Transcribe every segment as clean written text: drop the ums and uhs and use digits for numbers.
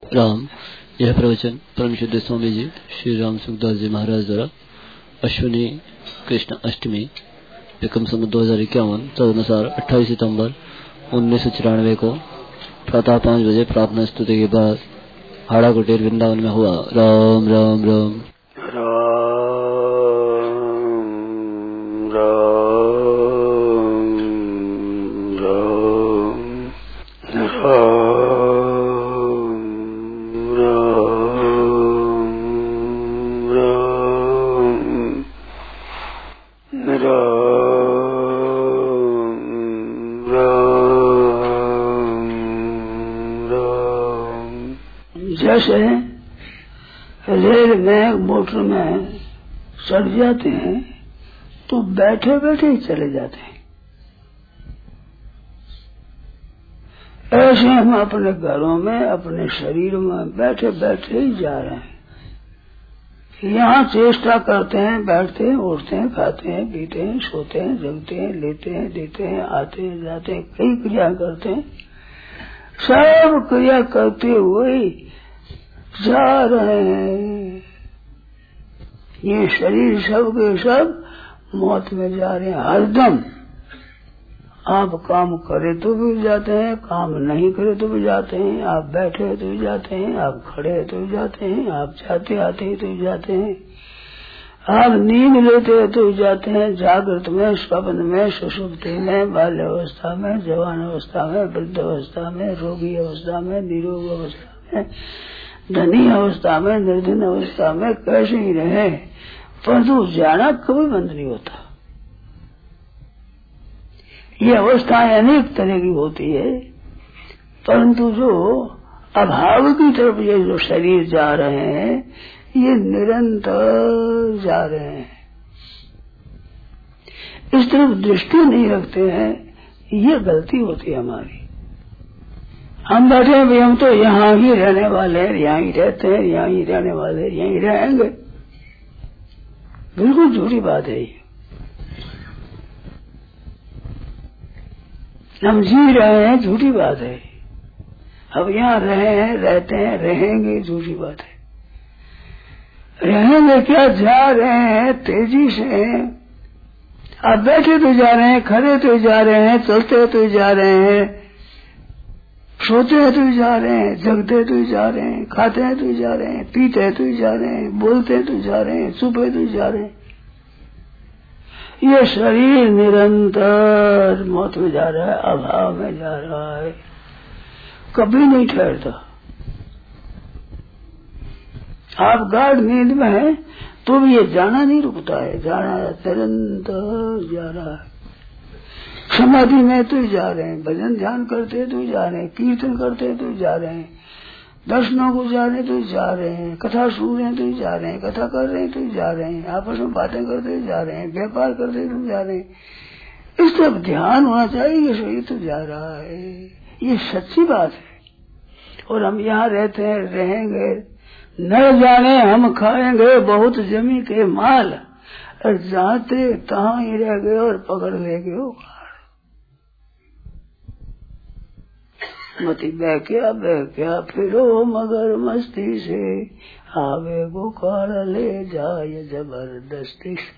राम। यह प्रवचन परम शुद्ध स्वामी जी श्री राम सुखदास जी महाराज द्वारा अश्विनी कृष्ण अष्टमी विक्रम संवत 2051 तदनुसार 28 सितंबर 1994 को प्रातः 5 बजे प्रार्थना स्तुति के बाद हाड़ा कुटीर वृंदावन में हुआ। राम राम राम जैसे रेल में मोटर में चढ़ जाते हैं तो बैठे बैठे ही चले जाते हैं, ऐसे हम अपने घरों में अपने शरीर में बैठे बैठे ही जा रहे हैं। यहाँ चेष्टा करते हैं, बैठते हैं, उठते हैं, खाते हैं, पीते हैं, सोते हैं, जगते हैं, लेते हैं, देते हैं, आते हैं, जाते हैं, कई क्रिया करते हैं। सब क्रिया करते हुए जा रहे हैं। ये शरीर सब के सब मौत में जा रहे हैं हरदम। आप काम करे तो भी जाते हैं, काम नहीं करे तो भी जाते हैं, आप बैठे तो भी जाते हैं, आप खड़े तो भी जाते हैं, आप जाते आते ही तो भी जाते हैं, आप नींद लेते तो भी जाते हैं, जागृत में, स्वप्न में, सुषुप्ति में, बाल्य अवस्था में, जवान अवस्था में, वृद्ध अवस्था में, रोगी अवस्था में, निरोग अवस्था में, धनी अवस्था में, निर्धन अवस्था में, कैसे ही रहे, परंतु जाना कभी बंद नहीं होता। ये अवस्थाएं अनेक तरह की होती है, परंतु जो अभाव की तरफ ये जो शरीर जा रहे हैं ये निरंतर जा रहे हैं। इस तरफ दृष्टि नहीं रखते हैं, ये गलती होती है हमारी। हम बैठे हैं भाई, हम तो यहाँ ही रहने वाले हैं, यहाँ ही रहते हैं, यहाँ ही रहने वाले हैं, यहीं रहेंगे। बिल्कुल झूठी बात है ये। हम जी रहे हैं, झूठी बात है। अब यहाँ रहे हैं, रहते हैं, रहेंगे, झूठी बात है। रहेंगे क्या, जा रहे हैं तेजी से। आप बैठे तो जा रहे हैं, खड़े तो जा रहे हैं, चलते तो जा रहे हैं, सोते तो जा रहे हैं, जगते तो जा रहे हैं, खाते हैं तो जा रहे हैं, पीते तो जा रहे हैं, बोलते तो जा रहे हैं, चुपे तो जा रहे हैं। ये शरीर निरंतर मौत में जा रहा है, अभाव में जा रहा है, कभी नहीं ठहरता। आप गाढ़ नींद में हैं तो भी ये जाना नहीं रुकता है, जाना निरंतर जा रहा है। समाधि में तो जा रहे हैं, भजन ध्यान करते तो जा रहे हैं, कीर्तन करते तो जा रहे हैं, दर्शनों को जा रहे तो जा रहे हैं, कथा सुन रहे तो जा रहे हैं, कथा कर रहे तो जा रहे हैं, आपस में बातें करते जा रहे हैं, व्यापार करते तो जा रहे हैं। इस तरफ ध्यान होना चाहिए, ये शरीर तो जा रहा है, ये सच्ची बात है। और हम यहाँ रहते हैं, रहेंगे, न जाने हम खाएंगे बहुत जमी के माल, और जाते तहाँ ही रह गए और पकड़ ले गए। मती बहक्या फिरो मगर मस्ती से, आवे बुखार ले जाए जबरदस्ती से।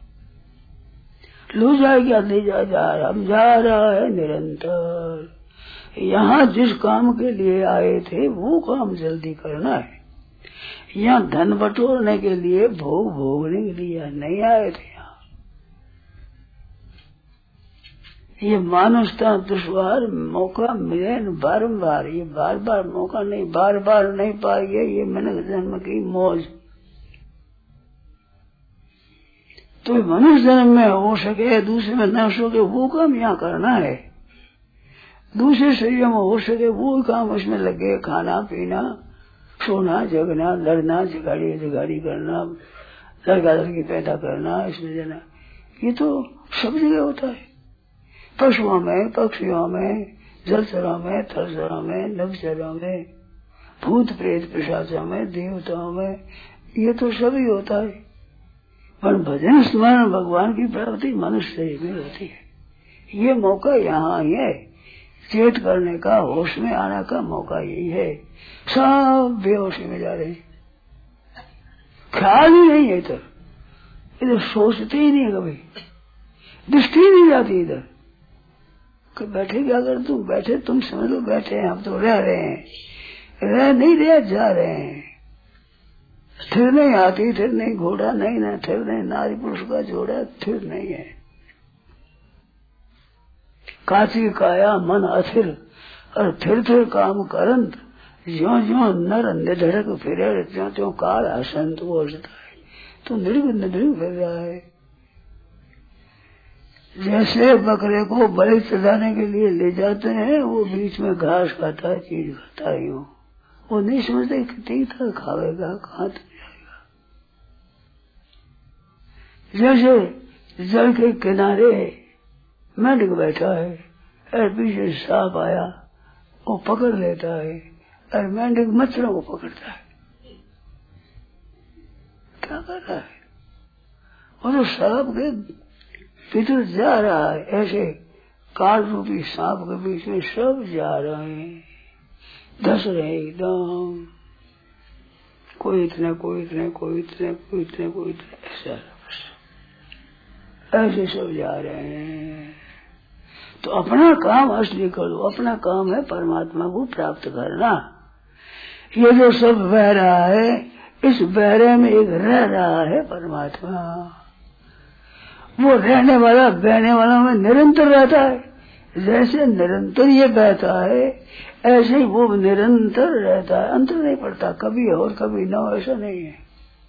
लू जाए क्या ले जा, हम जा रहा है निरंतर। यहाँ जिस काम के लिए आए थे वो काम जल्दी करना है। यहाँ धन बटोरने के लिए, भोग भोगने के लिए नहीं आए थे। ये मानुषता दुश्वार मौका मिले बारंबार, ये बार बार मौका नहीं, बार बार नहीं पाएंगे, ये मनुष्य जन्म की मौज। तो मनुष्य जन्म में हो सके, दूसरे में न हो सके, वो काम यहाँ करना है। दूसरे शरीर में हो सके वो काम उसमें लगे, खाना पीना, सोना जगना, लड़ना, झगाड़ी करना, लड़का लड़की पैदा करना, इसमें देना, ये तो सब जगह होता है। पशुओं में, पक्षियों में, जलचरों में, थलचरों में, नभचरों में, भूत प्रेत पिशाचों में, देवताओं में, ये तो सभी होता है। पर भजन स्मरण भगवान की प्राप्ति मनुष्य शरीर में होती है। ये मौका यहाँ ही है। चेत करने का, होश में आने का मौका यही है। सब बेहोशी में जा रहे हैं, ख्याल ही नहीं है इधर, इधर सोचते ही नहीं, कभी दृष्टि नहीं जाती इधर। बैठे क्या कर, तुम बैठे, तुम समझ लो बैठे हैं, हम तो रह रहे हैं, रह नहीं रहे, जा रहे हैं। स्थिर नहीं हाथी, स्थिर नहीं घोड़ा, नहीं ना स्थिर नहीं नारी पुरुष का जोड़ा, स्थिर नहीं है। काची काया मन अस्थिर और थिर थिर काम करंत, ज्यो ज्यो नर निधड़क फिरे, त्यों त्यों काल हसंत बोलता है। तो निर्विघ्न फिर रहा है। जैसे बकरे को बलि चढ़ाने के लिए ले जाते हैं, वो बीच में घास खाता है, चीज खाता है, यूं वो नहीं समझते कितनी तक खावेगा, कहाँ तक जाएगा। जैसे जल के किनारे मेंढक बैठा है और पीछे सांप आया, वो पकड़ लेता है, और मेंढक मच्छरों को पकड़ता है। क्या कर रहा है? और तो सांप के भीतर जा रहा है, ऐसे काल रूपी सांप के बीच में सब जा रहे हैं, धस रहे एकदम, कोई इतने कोई इतने कोई इतने कोई इतने कोई इतने, ऐसा ऐसे सब जा रहे हैं। तो अपना काम असली करो, अपना काम है परमात्मा को प्राप्त करना। ये जो सब बह रहा है, इस बहरे में एक रह रहा है परमात्मा, वो रहने वाला बहने वाला में निरंतर रहता है। जैसे निरंतर ये बहता है, ऐसे ही वो निरंतर रहता है, अंतर नहीं पड़ता, कभी और कभी न हो, ऐसा नहीं है।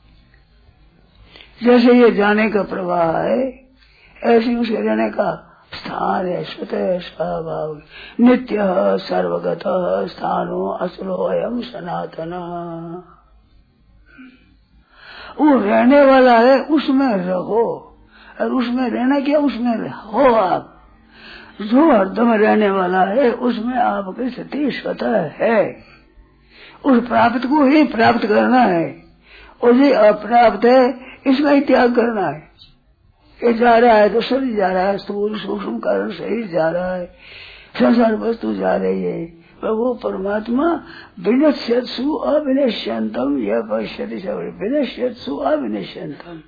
जैसे ये जाने का प्रवाह है, ऐसे उसके रहने का स्थान है, स्वतः स्वभाव, नित्य सर्वगत स्थानो असलो अयम सनातन। वो रहने वाला है, उसमें रहो, और उसमें रहना क्या, उसमें हो आप। जो हरदम रहने वाला है, उसमें आपकी स्थिति स्वतः है। उस प्राप्त को ही प्राप्त करना है, और ये अप्राप्त है, इसका ही त्याग करना है। ये जा रहा है तो शरीर जा रहा है, स्थूल सूक्ष्म कारण शरीर जा रहा है, संसार वस्तु जा रही है, पर वो परमात्मा विनश्यत्सु अविनश्यंतम यह पश्यति सब, विनश्यत्सु अविनश्यंतम,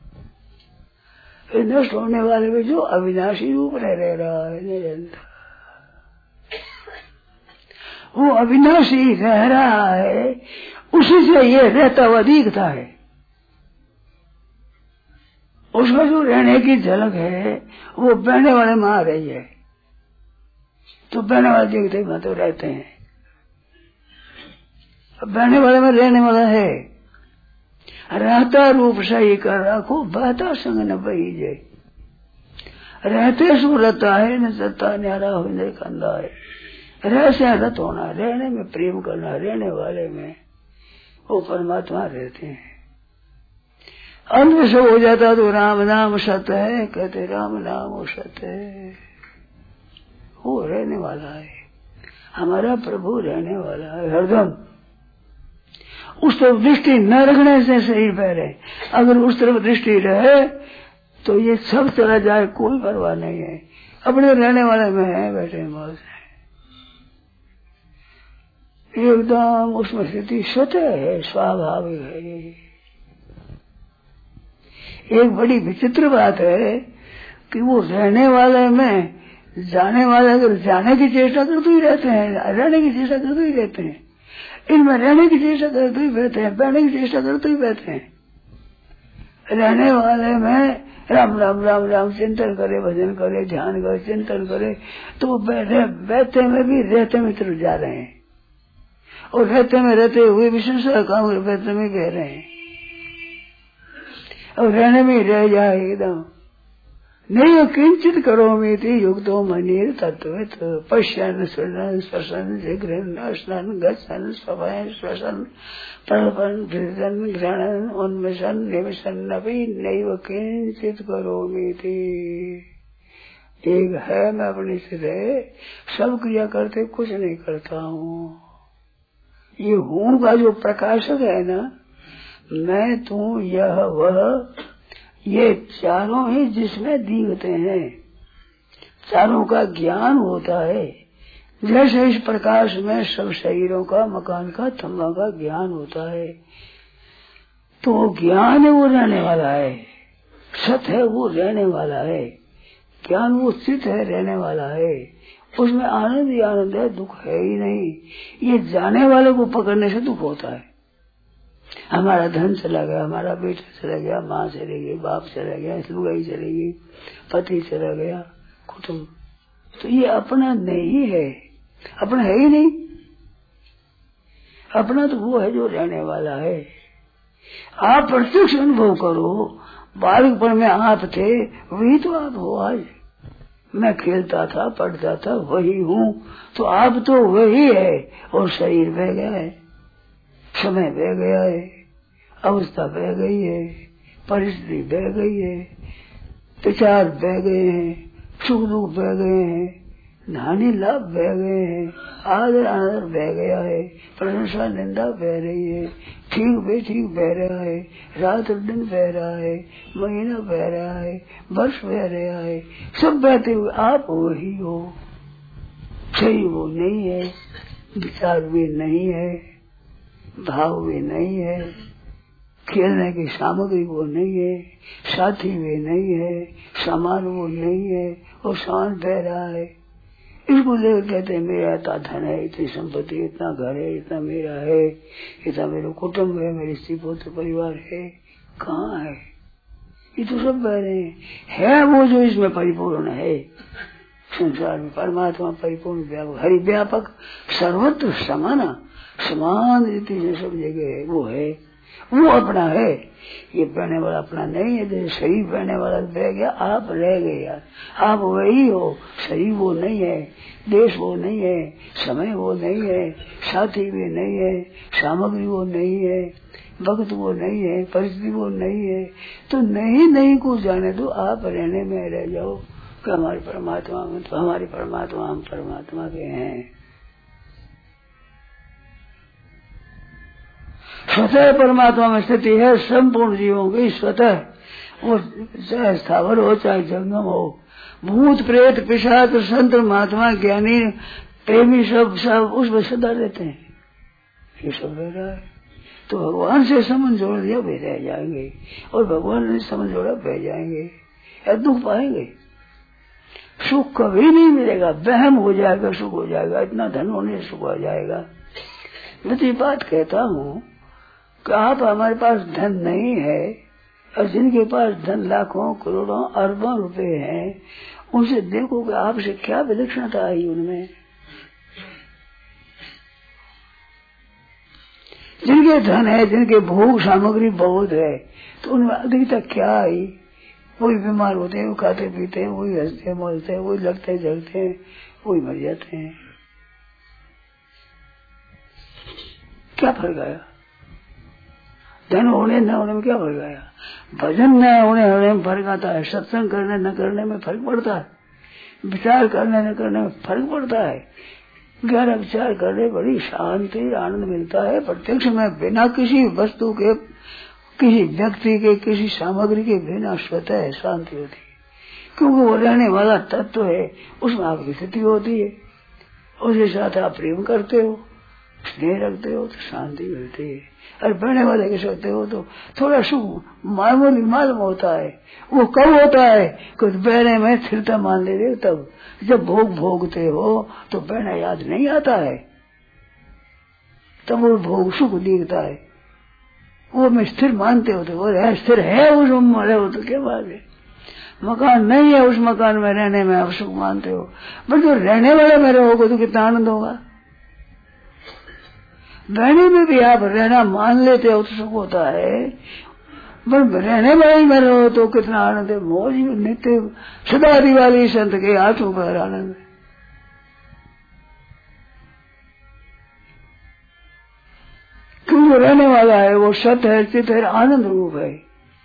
नष्ट होने वाले में जो अविनाशी रूप रह रहा है निरंतर, वो अविनाशी रह रहा है, उसी से ये रहता हुआ दिखता है। उसका जो रहने की झलक है, वो बहने वाले में आ रही है, तो बहने वाले देखते ही तो रहते हैं, बहने वाले में रहने वाला है। रहता रूप सही कर रखो, बहता संग न बही जाए, रहते सु रहता है, न सत्ता न्यारा हो न कंधा है। रह से रत होना, रहने में प्रेम करना, रहने वाले में वो परमात्मा रहते हैं। अंत से हो जाता तो राम नाम सत्य है, कहते राम नाम वो सत्य है, वो रहने वाला है, हमारा प्रभु रहने वाला है हरदम। उस तरफ दृष्टि न रखने से शरीर बह रहे, अगर उस तरफ दृष्टि रहे तो ये सब चला जाए, कोई परवाह नहीं है, अपने रहने वाले में है, बैठे मौज है, एकदम उसमें स्थिति स्वतः है, स्वाभाविक है। एक बड़ी विचित्र बात है कि वो रहने वाले में जाने वाले अगर जाने की चेष्टा करते ही रहते हैं, रहने की चेष्टा करते ही रहते हैं, इनमें रहने की चेष्टा करते ही रहते हैं, बैठने की चेष्टा करते ही रहते हैं। रहने वाले में राम राम राम राम चिंतन करे, भजन करे, ध्यान करे, चिंतन करे, तो वो बैठते में भी रहते में तरफ जा रहे हैं, और रहते में रहते हुए विशेष काम रहते में कह रहे हैं, और रहने में रह जाए एकदम। नहीं किंचित करो मेति युक्तो मनीर तत्वित पश्यन सुनन स्पर्शन जिघ्रन स्नन गच्छन स्वभयन श्वसन प्रलपन भृजन घृणन उन्मिषन निमिषन नपी नैव किंचित करो मेति। एक है मैं अपनी सिरे सब क्रिया करते कुछ नहीं करता हूँ। ये हूँ का जो प्रकाशक है ना, मैं तू यह वह, ये चारों ही जिसमें दिखते हैं, चारों का ज्ञान होता है, जैसे इस प्रकाश में सब शरीरों का, मकान का, थम्बा का ज्ञान होता है, तो वो ज्ञान है, वो रहने वाला है। सत है, वो रहने वाला है। ज्ञान वो चित है, रहने वाला है। उसमें आनंद ही आनंद है, दुख है ही नहीं। ये जाने वाले को पकड़ने से दुख होता है। हमारा धन चला गया, हमारा बेटा चला गया, माँ चली गई, बाप चला गया, लुगाई चली गई, पति चला गया, कुटुंब, तो ये अपना नहीं है, अपना है ही नहीं। अपना तो वो है जो रहने वाला है। आप प्रत्यक्ष अनुभव करो, बालकपन में आप थे, वही तो आप हो आज। मैं खेलता था, पढ़ता था, वही हूँ, तो आप तो वही है। और शरीर बह गया है, समय बह गया है, अवस्था बह गई है, परिस्थिति बह गई है, विचार बह गए हैं, सुख दुख बह गए हैं, हानि लाभ बह गए हैं, आदर अनादर बह गया है, प्रशंसा निंदा बह रही है, ठीक बेठीक बह रहा है, रात और दिन बह रहा है, महीना बह रहा है, वर्ष बह रहा है, सब बहते हुए आप वही हो। शरीर वो नहीं है, विचार भी नहीं है, भाव भी नहीं है, खेलने की सामग्री वो नहीं है, साथी भी नहीं है, सामान वो नहीं है, वो शांत बह रहा है। इसको लेकर कहते हैं मेरा इतना धन है, इतनी संपत्ति, इतना घर है, इतना मेरा है, इतना मेरा कुटुम्ब है, मेरी स्त्री पुत्र परिवार है। कहाँ है? ये तो सब बह रहे हैं। है वो जो इसमें परिपूर्ण है। संसार में परमात्मा परिपूर्ण व्यापक, हरि व्यापक, सर्वत्र समाना, समान रीति से सब जगह है, वो है, वो अपना है। ये बहने वाला अपना नहीं है। जैसे शरीर बहने वाला बह गया, आप रह गए यार, आप वही हो। शरीर वो नहीं है, देश वो नहीं है, समय वो नहीं है, साथी भी नहीं है, सामग्री वो नहीं है, वक्त वो नहीं है, परिस्थिति वो नहीं है। तो नहीं को जाने दो, आप रहने में रह जाओ कि हमारे परमात्मा में, तो हमारे परमात्मा हम परमात्मा के हैं। स्वतः परमात्मा में स्थिति है संपूर्ण जीवों की। स्वतः वो चाहे स्थावर हो, चाहे जंगम हो, भूत प्रेत पिशाच संत महात्मा ज्ञानी प्रेमी सब उसमें सदा रहते हैं। ये सब रह रहा है। तो भगवान से संबंध जोड़ दिया वे रह जाएंगे, और भगवान ने संबंध जोड़ा बह जाएंगे, या दुख पाएंगे। सुख कभी नहीं मिलेगा, वहम हो जाएगा, सुख हो जाएगा, इतना धन होने से सुख हो जाएगा। मैं तो ये बात कहता हूँ कि आप, हमारे पास धन नहीं है, और जिनके पास धन लाखों करोड़ों अरबों रुपए हैं, उनसे देखो कि आपसे क्या विलक्षणता आई उनमें। जिनके धन है, जिनके भोग सामग्री बहुत है, तो उनमें अधिकता क्या आई। वही बीमार होते हैं, वो खाते पीते हैं, वही हंसते हैं, बोलते हैं, वही लगते जगते हैं, वही मर जाते हैं। क्या फर्क आया? धन होने न होने में क्या फर्क आया? भजन न होने में फर्क आता है, सत्संग करने न करने में फर्क पड़ता है, विचार करने न करने में फर्क पड़ता है। गहरा विचार करने बड़ी शांति आनंद मिलता है प्रत्यक्ष में, बिना किसी वस्तु के, किसी व्यक्ति के, किसी सामग्री के बिना स्वतः शांति होती है। क्योंकि वो रहने वाला तत्व है, उसमें आपकी स्थिति होती है, उसके साथ आप प्रेम करते हो, स्नेह रखते हो, तो शांति मिलती है। और बहने वाले के सकते हो तो थोड़ा सुख मामूली मालूम होता है। वो कब होता है? कुछ बहने में स्थिरता मान ले रहे, तब जब भोग भोगते हो तो बहना याद नहीं आता है, तब वो भोग सुख दिखता है। वो मैं स्थिर मानते हो तो वो है, स्थिर है, उस में रहे हो तो क्या बात है। मकान नहीं है, उस मकान में रहने में आप सुख मानते हो, पर जो रहने वाले में रहोगे तो कितना आनंद होगा। रहने में भी आप रहना मान लेते हो तो सुख होता है, पर रहने वाले में रहो तो कितना आनंद है। मौज नित्य सदा दिवाली संत के हाथों पर आनंद। क्यों रहने वाला है, वो सत्य है, चित है, आनंद रूप है।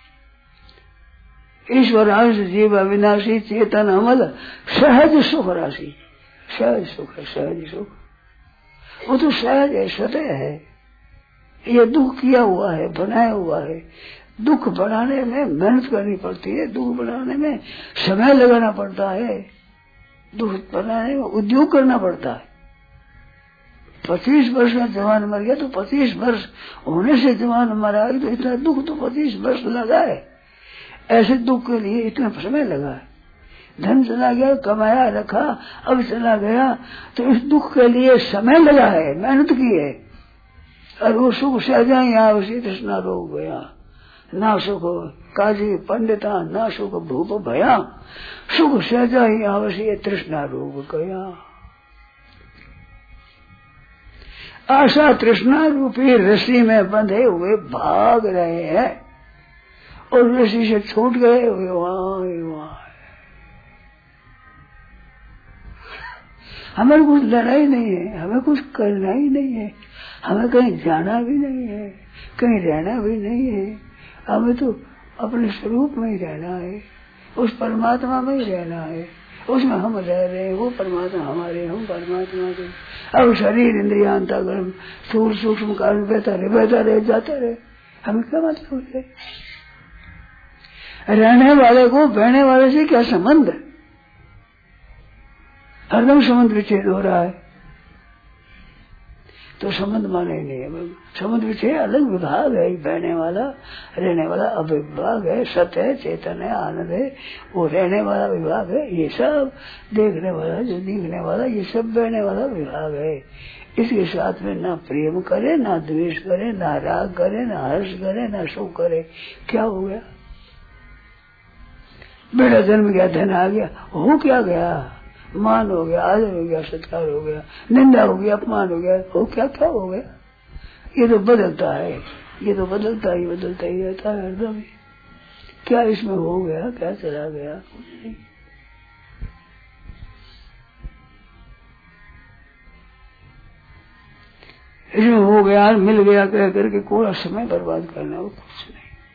ईश्वर अंश जीव अविनाशी चेतन अमल सहज सुख राशि। सहज सुख है, सहज सुख, वो तो सहज है, स्वतः है। ये दुख किया हुआ है, बनाया हुआ है। दुख बनाने में मेहनत करनी पड़ती है, दुख बनाने में समय लगाना पड़ता है, दुख बनाने में उद्योग करना पड़ता है। 25 वर्ष में जवान मर गया तो 25 वर्ष होने से जवान मरा है, तो इतना दुख तो 25 वर्ष लगा है। ऐसे दुख के लिए इतना समय लगा है। धन चला गया, कमाया रखा, अब चला गया, तो इस दुख के लिए समय लगा है, मेहनत की है। और वो सुख सहजा यहाँ श्री कृष्णा रोग गया, ना सुख काजी पंडिता, ना सुख भूप भया, सुख सहजा ही आवश्य तृष्णा रोग गया। आशा तृष्णा रूपी रस्सी में बंधे हुए भाग रहे हैं, और रस्सी से छूट गए हुए वहां। हमें कुछ लड़ाई नहीं है, हमें कुछ करना ही नहीं है, हमें कहीं जाना भी नहीं है, कहीं रहना भी नहीं है। हमें तो अपने स्वरूप में ही रहना है, उस परमात्मा में ही रहना है, उसमें हम रह रहे हैं, वो परमात्मा हमारे, हम परमात्मा के। अब शरीर इंद्रिया अंतःकरण स्थूल सूक्ष्म कारण बहता रहे जाता रहे, हमें क्या मतलब है? रहने वाले को बहने वाले से क्या संबंध है? हरदम संबंध विच्छेद हो रहा है, तो संबंध माने ही नहीं है। संबंध विच्छेद अलग विभाग है, बहने वाला रहने वाला अविभाग है, सत्य है, चेतन है, आनंद है, वो रहने वाला विभाग है। ये सब देखने वाला, जो दिखने वाला, ये सब बहने वाला विभाग है। इसके साथ में ना प्रेम करे, ना द्वेष करे, ना राग करे, ना हर्ष करे, ना सुख करे। क्या हो गया? बेटा जन्म गया, धन आ गया, हो क्या गया? मान हो गया, आदर हो गया, सत्कार हो गया, निंदा हो गया, अपमान हो गया, हो क्या क्या हो गया? ये तो बदलता है, ये तो बदलता ही रहता है हरदम ही। क्या इसमें हो गया, क्या चला गया? कुछ नहीं। इसमें हो गया, मिल गया कह करके पूरा समय बर्बाद करना, वो कुछ नहीं।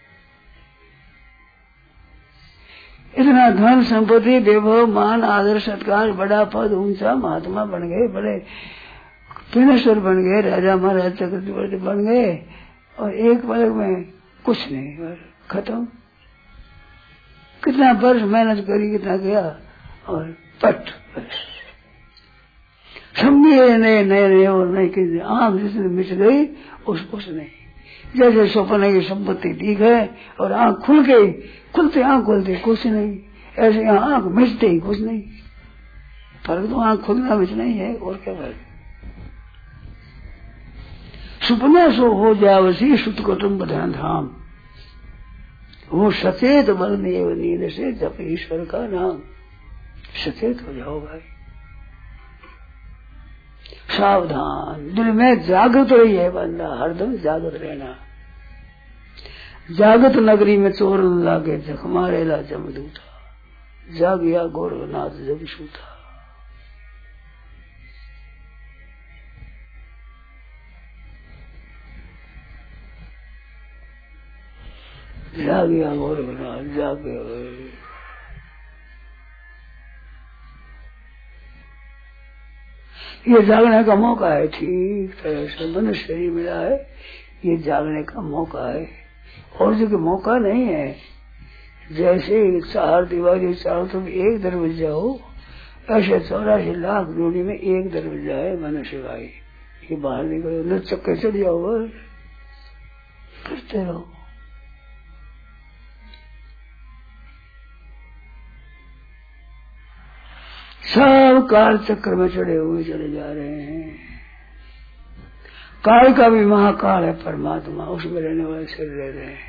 इतना धन संपत्ति वैभव मान आदर सत्कार, बड़ा पद, ऊंचा महात्मा बन गए, बड़े किनेश्वर बन गए, राजा महाराज चक्रवर्ती बन गए, और एक पलक में कुछ नहीं, खत्म। कितना वर्ष मेहनत करी, कितना गया, और पट नए नए और नए की आंख जिसने मिट गई, उस नहीं। जैसे स्वप्न की संपत्ति दिख है और आंख खुल गई, खुलते आंख खोलते कुछ नहीं, ऐसे आंख मिटते ही कुछ नहीं। फर्क तो आंख खुलना मिटना ही है, और क्या फर्क? सुपना सो हो जावसी सुत कुटुम्ब धन धाम, वो सचेत बल नींद से जप ईश्वर का नाम। सचेत हो जाओ भाई, सावधान, दिल में जागृत रही है बंदा, हरदम जागृत रहना। जागत नगरी में चोर लागे, जख मारेला जमदूता, जागिया गोरखनाथ जग सूता। जागिया गोरखनाथ जागे। ये जागने का मौका है, ठीक तरह से मनुष्य शरीर मिला है, ये जागने का मौका है, और जो कि मौका नहीं है। जैसे 4 दीवारी चारों तरफ एक दरवाजा हो, ऐसे 84 लाख जोड़ी में एक दरवाजा है मनुष्य का। ये बाहर निकलो, न चक्कर चढ़ जाओ, बस करते रहो। सब काल चक्र में चढ़े हुए चले जा रहे हैं। काल का भी महाकाल है परमात्मा, उसमें रहने वाले शरीर रह रहे हैं।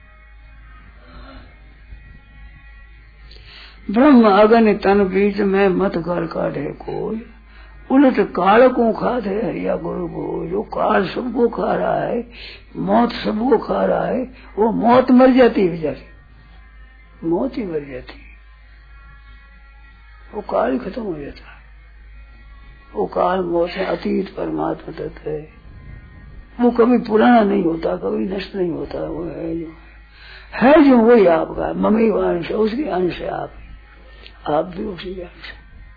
ब्रह्म अगन तन बीच में मत कर काटे कोई, उलट काल को खाते हरिया गुरु को। जो काल सबको खा रहा है, मौत सबको खा रहा है, वो मौत मर जाती है बेचारी, मौत ही मर जाती है, वो काल ही खत्म हो जाता है। वो काल मौत से अतीत परमात्मा तत्व है, वो कभी पुराना नहीं होता, कभी नष्ट नहीं होता। वो है जो वही आपका मम्मी अंश, उसकी अंश है आप भी उसी के अंश।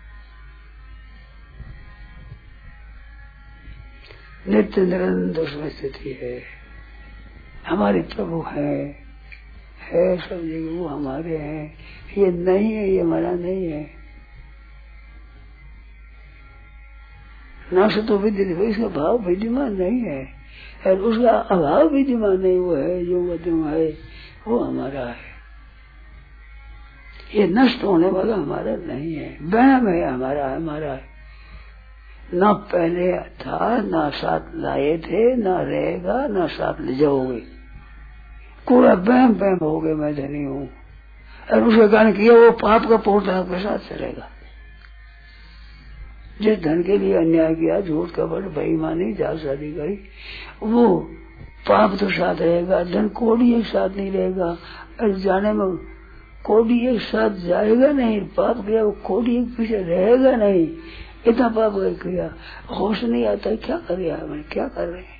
नित्य निरंतर उसमें स्थिति है, हमारे प्रभु है सब जगह वो हमारे हैं। ये नहीं है, ये हमारा नहीं है। नष्ट तो विद्यते, इसका भाव विद्यमान नहीं है और उसका अभाव विद्यमान नहीं, वो है जो मध्यम है वो हमारा है। ये नष्ट होने वाला हमारा नहीं है, वहम है हमारा, हमारा है। ना पहले था, ना साथ लाए थे, ना रहेगा, ना साथ ले जाओगे, पूरा वहम वहम हो गए मैं धनी हूँ। और उसके कारण किया वो पाप का पोर्टा आपके साथ चलेगा। जिस धन के लिए अन्याय किया, झूठ कपट बेईमानी जालसाजी करी, वो पाप तो साथ रहेगा, धन कोड़ी एक साथ नहीं रहेगा। और जाने में कोड़ी एक साथ जाएगा नहीं, पाप किया वो कोड़ी एक पीछे रहेगा नहीं। इतना पाप किया, होश नहीं आता क्या कर रहा है, मैंने क्या कर रहे हैं।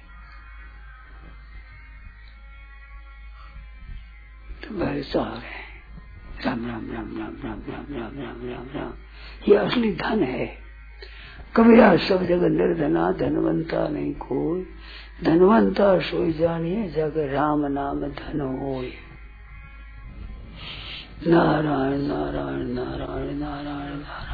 तो भैसा आ रहे हैं, राम राम राम राम राम राम राम राम राम राम, ये असली धन है। कबीरा सब जगह निर्धना, धनवंता नहीं कोई, धनवंता सोई जानिए जग राम नाम धन होय। नारायण नारायण नारायण नारायण नारायण।